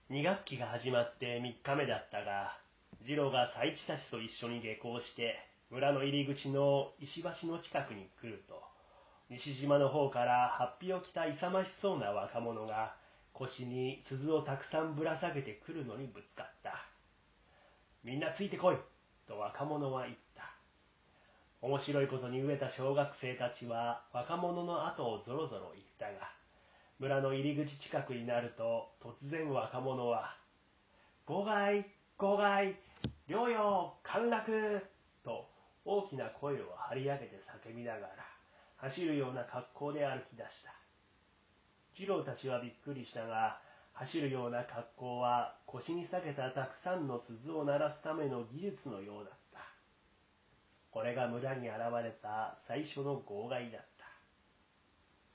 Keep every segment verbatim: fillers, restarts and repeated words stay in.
二学期が始まって三日目だったが、次郎が佐一たちと一緒に下校して、村の入り口の石橋の近くに来ると、西島の方から法被を着た勇ましそうな若者が、腰に鈴をたくさんぶら下げてくるのにぶつかった。みんなついてこいと若者は言った。面白いことに飢えた小学生たちは若者の後をぞろぞろ行ったが、村の入り口近くになると突然若者は、号外、号外、領よ、陥落と大きな声を張り上げて叫びながら、走るような格好で歩き出した。次郎たちはびっくりしたが、走るような格好は腰に下げたたくさんの鈴を鳴らすための技術のようだった。これが村に現れた最初の号外だった。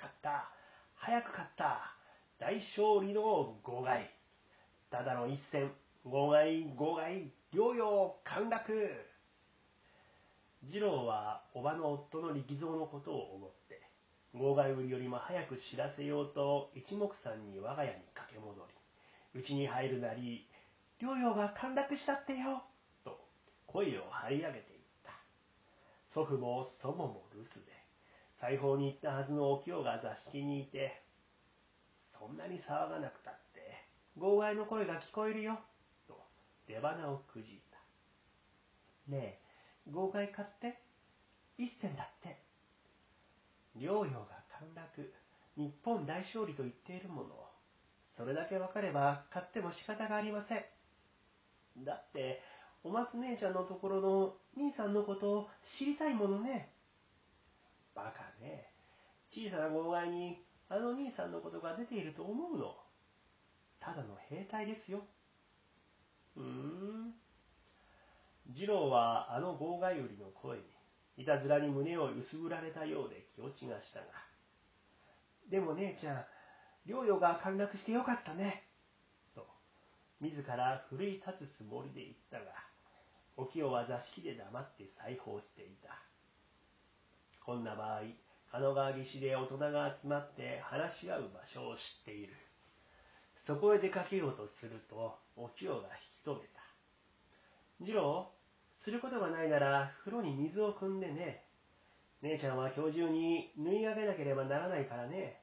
勝った、早く勝った、大勝利の号外。ただの一戦、号外、号外、領よ、陥落。次郎は叔母の夫の力蔵のことを思って、号外売りよりも早く知らせようと一目散に我が家に駆け戻り、家に入るなり、領よが陥落したってよ、と声を張り上げていった。祖父も祖母も留守で、裁縫に行ったはずのお清が座敷にいて、そんなに騒がなくたって、号外の声が聞こえるよ、と出鼻をくじいた。ねえ、号外買って、一銭だって。領よが陥落、日本大勝利と言っているもの。それだけわかれば買っても仕方がありません。だって、お松姉ちゃんのところの兄さんのことを知りたいものね。バカね。小さな号外にあの兄さんのことが出ていると思うの。ただの兵隊ですよ。うーん。次郎はあの号外売りの声に、いたずらに胸を揺すぶられたようで気落ちがしたが。でも姉ちゃん、領よが陥落してよかったね。と、自ら奮い立つつもりで言ったが、お清は座敷で黙って裁縫していた。こんな場合、狩野川岸で大人が集まって話し合う場所を知っている。そこへ出かけようとすると、お清が引き止めた。次郎、することがないなら風呂に水を汲んでね。姉ちゃんは今日中に縫い上げなければならないからね。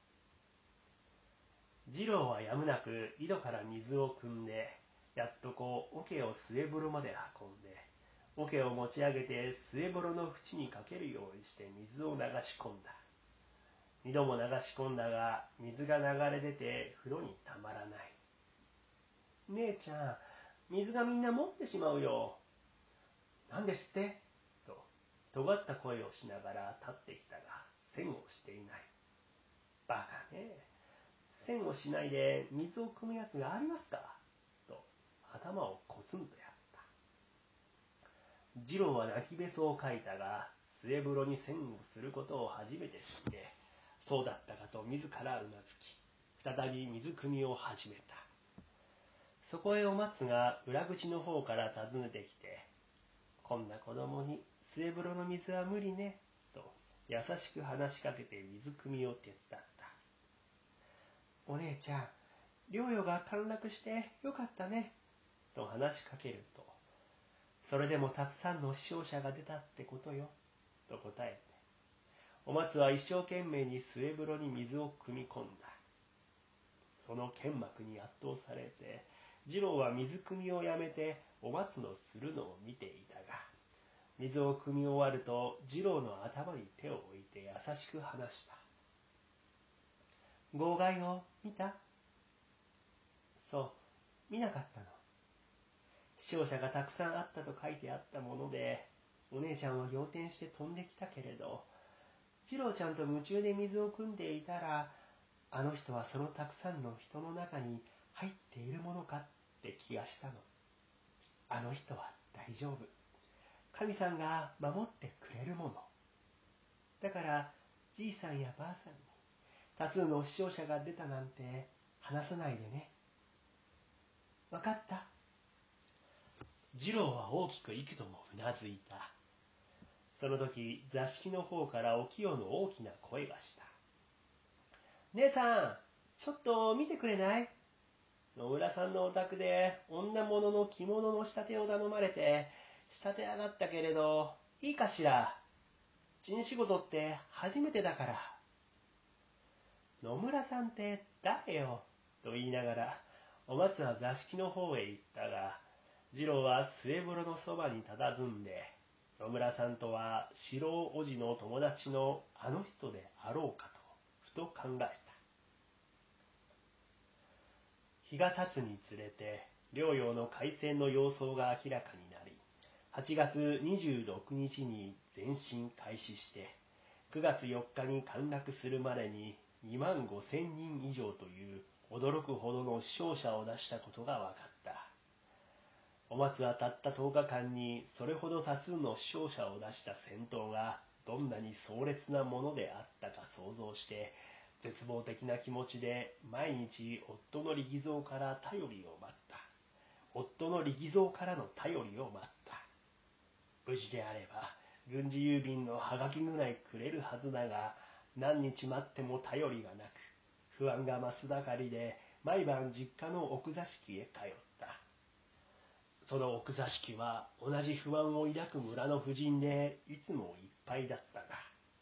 次郎はやむなく井戸から水を汲んで、やっとこう桶を末風呂まで運んで、桶を持ち上げて末風呂の縁にかけるようにして水を流し込んだ。二度も流し込んだが、水が流れ出て風呂にたまらない。姉ちゃん、水がみんな持ってしまうよ。なんですってと、尖った声をしながら立ってきたが、栓をしていない。バカね。栓をしないで水を汲むやつがありますかと、頭をコツンとやった。次郎は泣きべそをかいたが、末風呂に栓をすることを初めて知って、そうだったかと自らうなずき、再び水汲みを始めた。そこへお松が裏口の方から訪ねてきて、こんな子供に末風呂の水は無理ね、と優しく話しかけて水汲みを手伝った。お姉ちゃん、領よが陥落してよかったね、と話しかけると、それでもたくさんの死傷者が出たってことよ、と答えて、お松は一生懸命に末風呂に水を汲み込んだ。その剣幕に圧倒されて、次郎は水汲みをやめてお松のするのを見ていたが、水を汲み終わると次郎の頭に手を置いて優しく話した。号外を見た？そう、見なかったの。死傷者がたくさんあったと書いてあったもので、お姉ちゃんは仰天して飛んできたけれど、次郎ちゃんと夢中で水を汲んでいたら、あの人はそのたくさんの人の中に入っているものかって気がしたの。あの人は大丈夫。神さんが守ってくれるもの。だから、じいさんやばあさんに、多数の死傷者が出たなんて話さないでね。わかった？次郎は大きく幾度もうなずいた。その時、座敷の方からお清の大きな声がした。姉さん、ちょっと見てくれない？ 野村さんのお宅で女物の着物の仕立てを頼まれて、仕立て上がったけれど、いいかしら。人仕事って初めてだから。野村さんって誰よと言いながら、お松は座敷の方へ行ったが、次郎は末風呂のそばに佇んで、野村さんとは四郎おじの友達のあの人であろうかと、ふと考えた。日が経つにつれて、両陽の海戦の様相が明らかになり、はちがつにじゅうろくにちに前進開始して、くがつよっかに陥落するまでににまんごせんにん以上という驚くほどの死傷者を出したことが分かった。お松はたったとおかかんにそれほど多数の死傷者を出した戦闘がどんなに壮烈なものであったか想像して、絶望的な気持ちで毎日夫の力蔵から頼りを待った。夫の力蔵からの頼りを待った。無事であれば軍事郵便のハガキぐらいくれるはずだが、何日待っても頼りがなく、不安が増すばかりで毎晩実家の奥座敷へ通った。その奥座敷は同じ不安を抱く村の婦人でいつもいっぱいだったが、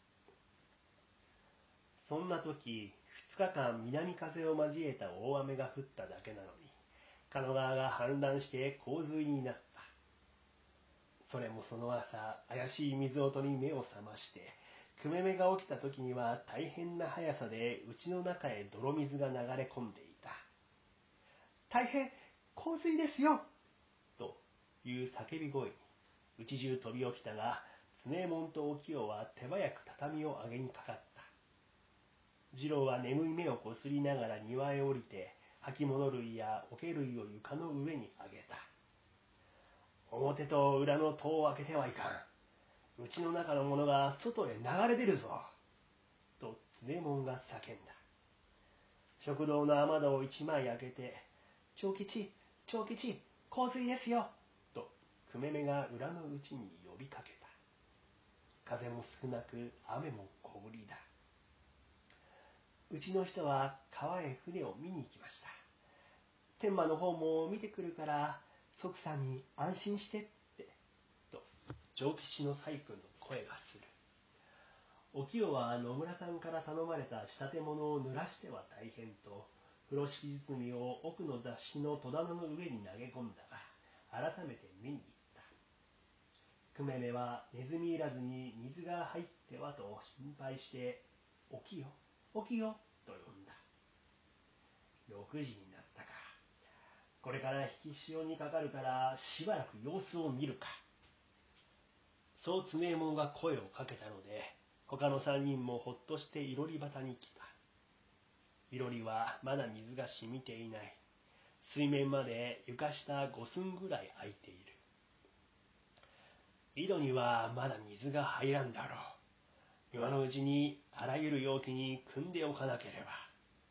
そんな時、ふつかかん南風を交えた大雨が降っただけなのに、狩野川が氾濫して洪水になった。それもその朝、怪しい水音に目を覚まして、くめめが起きた時には大変な速さで家の中へ泥水が流れ込んでいた。大変、洪水ですよという叫び声に、うち中飛び起きたが、常右衛門とお清は手早く畳を上げにかかった。次郎は眠い目をこすりながら庭へ降りて、履物類や桶類を床の上に上げた。表と裏の戸を開けてはいかん。うちの中の者が外へ流れ出るぞ。と常右衛門が叫んだ。食堂の雨戸を一枚開けて、長吉、長吉、洪水ですよ。とくめめが裏のうちに呼びかけた。風も少なく雨も小降りだ。うちの人は川へ船を見に行きました。天満の方も見てくるから、即さんに安心してって、と長吉の細君の声がする。お清は野村さんから頼まれた仕立て物を濡らしては大変と、風呂敷包みを奥の座敷の戸棚の上に投げ込んだが、改めて見に行った。くめめはネズミいらずに水が入ってはと心配して、お清、お清と呼んだ。ろくじになったか。これから引き潮にかかるからしばらく様子を見るか。そう常右衛門が声をかけたので、他の三人もほっとしていろり端に来た。いろりはまだ水が染みていない。水面まで床下五寸ぐらい空いている。井戸にはまだ水が入らんだろう。今のうちにあらゆる容器に汲んでおかなければ。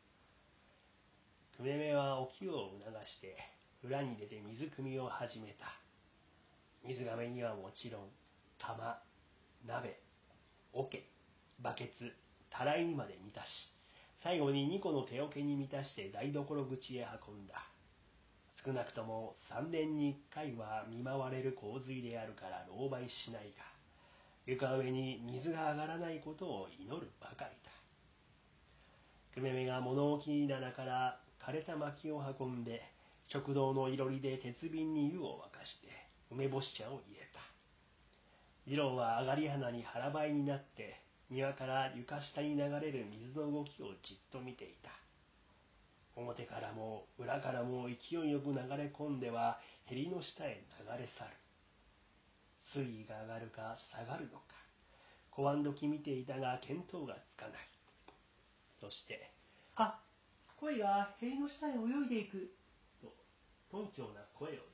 くめめはお清を促して裏に出て水汲みを始めた。水がめにはもちろん釜、鍋、桶、バケツ、たらいにまで満たし、最後ににこの手桶に満たして台所口へ運んだ。少なくとも三年に一回は見舞われる洪水であるから狼狽しないが、床上に水が上がらないことを祈るばかりだ。くめめが物置棚から枯れた薪を運んで、食堂のいろりで鉄瓶に湯を沸かして梅干し茶を入れた。次郎は上がり花に腹ばいになって庭から床下に流れる水の動きをじっと見ていた。表からも裏からも勢いよく流れ込んではへりの下へ流れ去る。水位が上がるか下がるのか、小わんどき見ていたが見当がつかない。そして、あ、鯉がへりの下へ泳いでいく、と頓重な声を出した。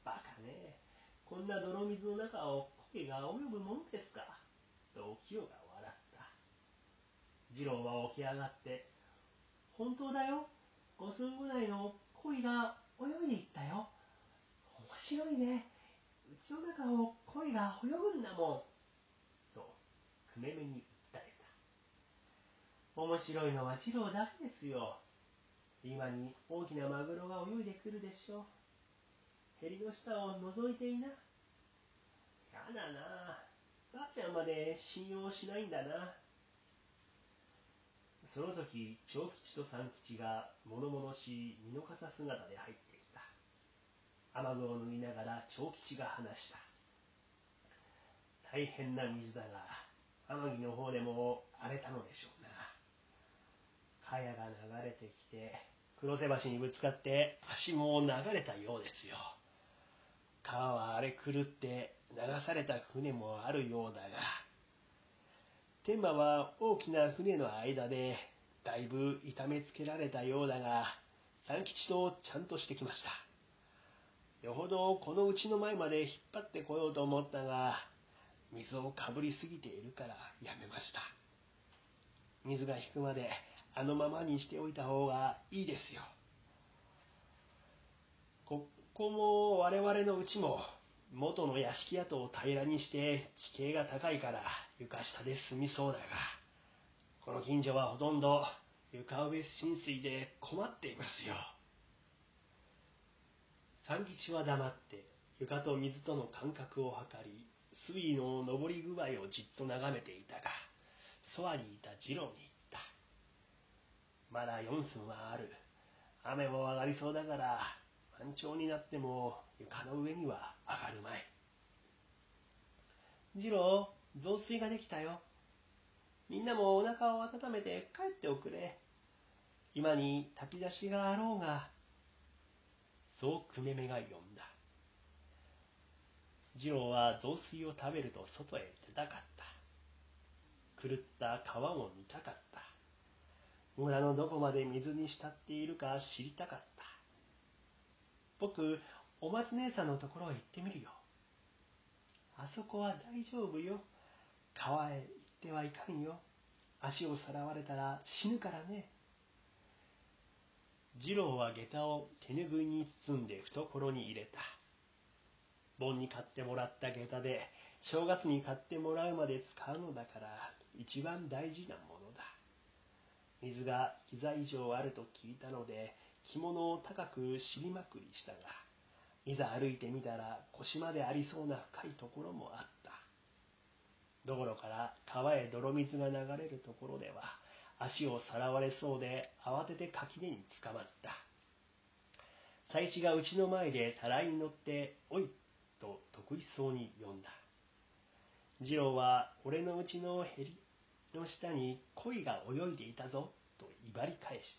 バカね、こんな泥水の中を鯉が泳ぐものですか、とお清が笑った。次郎は起き上がって、本当だよ、五寸ぐらいの鯉が泳いでいったよ。面白いね、うちの中を鯉が泳ぐんだもん、とくめめに訴えた。面白いのは次郎だけですよ。 今に大きなマグロが泳いでくるでしょう。ヘリの下を覗いていな。やだな。ばあちゃんまで信用しないんだな。その時、長吉と三吉が物々しい身の傘姿で入ってきた。雨具を脱ぎながら長吉が話した。大変な水だが、天城の方でも荒れたのでしょうな。茅が流れてきて、黒瀬橋にぶつかって橋も流れたようですよ。川は荒れ狂って流された船もあるようだが、天馬は大きな船の間でだいぶ痛めつけられたようだが、三吉とちゃんとしてきました。よほどこのうちの前まで引っ張ってこようと思ったが、水をかぶりすぎているからやめました。水が引くまであのままにしておいた方がいいですよ。ここも我々のうちも元の屋敷跡を平らにして地形が高いから床下で済みそうだが、この近所はほとんど床上浸水で困っていますよ。三吉は黙って床と水との間隔を測り、水位の上り具合をじっと眺めていたが、そばにいた次郎に言った。まだ四寸はある。雨も上がりそうだから、満潮になっても床の上には上がるまい。次郎、増水ができたよ。みんなもお腹を温めて帰っておくれ。今に炊き出しがあろうが。そう久米めが呼んだ。次郎は雑炊を食べると外へ出たかった。狂った川を見たかった。村のどこまで水に浸っているか知りたかった。僕、お松姉さんのところへ行ってみるよ。あそこは大丈夫よ。川へ行ってはいかんよ。足をさらわれたら死ぬからね。次郎は下駄を手ぬぐいに包んで懐に入れた。盆に買ってもらった下駄で正月に買ってもらうまで使うのだから一番大事なものだ。水が膝以上あると聞いたので着物を高く尻まくりしたが、いざ歩いてみたら腰までありそうな深いところもあった。道路から川へ泥水が流れるところでは足をさらわれそうで慌てて垣根につかまった。佐一がうちの前でたらいに乗って「おい」と得意そうに呼んだ。次郎は俺のうちのへりの下に鯉が泳いでいたぞと威張り返した。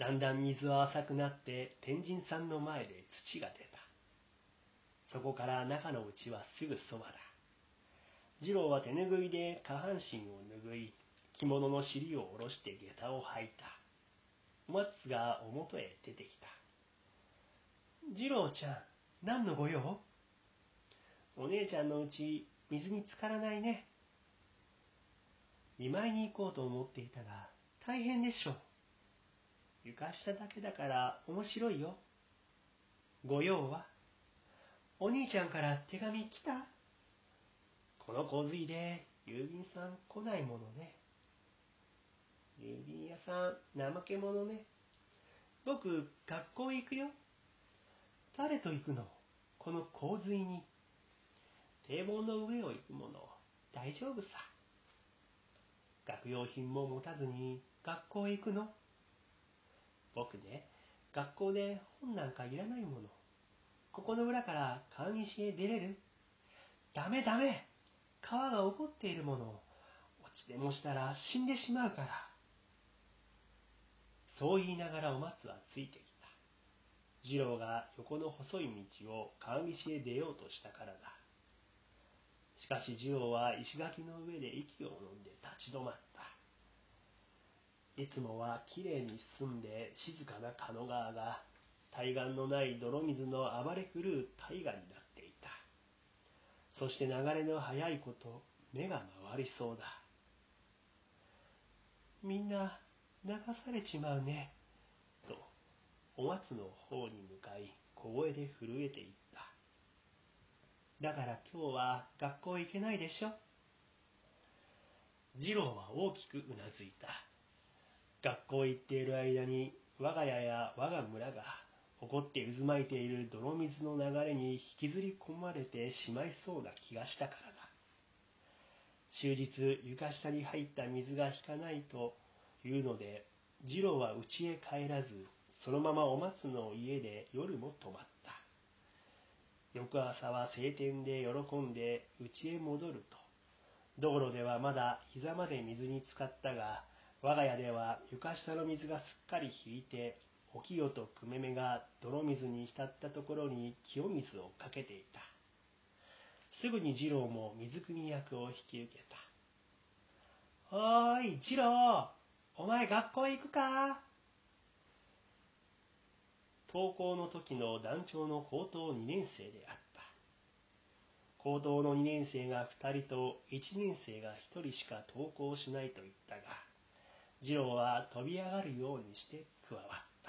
だんだん水は浅くなって天神さんの前で土が出た。そこから中のうちはすぐそばだ。次郎は手ぬぐいで下半身を拭い、着物の尻を下ろして下駄を履いた。お松が表へ出てきた。次郎ちゃん、何のご用？お姉ちゃんのうち水に浸からないね。見舞いに行こうと思っていたが大変でしょう。床下だけだから面白いよ。ご用は？お兄ちゃんから手紙来た？この洪水で郵便さん来ないものね。郵便屋さん怠け者ね。僕学校行くよ。誰と行くの？この洪水に。堤防の上を行くもの。大丈夫さ。学用品も持たずに学校へ行くの？僕ね、学校で本なんかいらないもの。ここの裏から川岸へ出れる？ダメダメ。川が起こっているもの。落ちでもしたら死んでしまうから。そう言いながらお松はついてきた。次郎が横の細い道を川岸へ出ようとしたからだ。しかし次郎は石垣の上で息を飲んで立ち止まった。いつもはきれいに澄んで静かな狩野川が対岸のない泥水の暴れ狂う大河になっていた。そして流れの速いこと目が回りそうだ。みんな流されちまうね、とお松の方に向かい小声で震えていった。だから今日は学校行けないでしょ。次郎は大きくうなずいた。 学校へ行っている間に我が家や我が村が起こって渦巻いている泥水の流れに引きずり込まれてしまいそうな気がしたからだ。終日床下に入った水が引かないというので、次郎は家へ帰らず、そのままお松の家で夜も泊まった。翌朝は晴天で喜んで家へ戻ると、道路ではまだ膝まで水に浸かったが、我が家では床下の水がすっかり引いて、お清とくめめが泥水に浸ったところに清水をかけていた。すぐに次郎も水汲み役を引き受けた。おーい、次郎、お前学校へ行くか？登校の時の団長の高等にねん生であった。高等のにねん生がふたりといちねん生がひとりしか登校しないと言ったが、次郎は飛び上がるようにして加わった。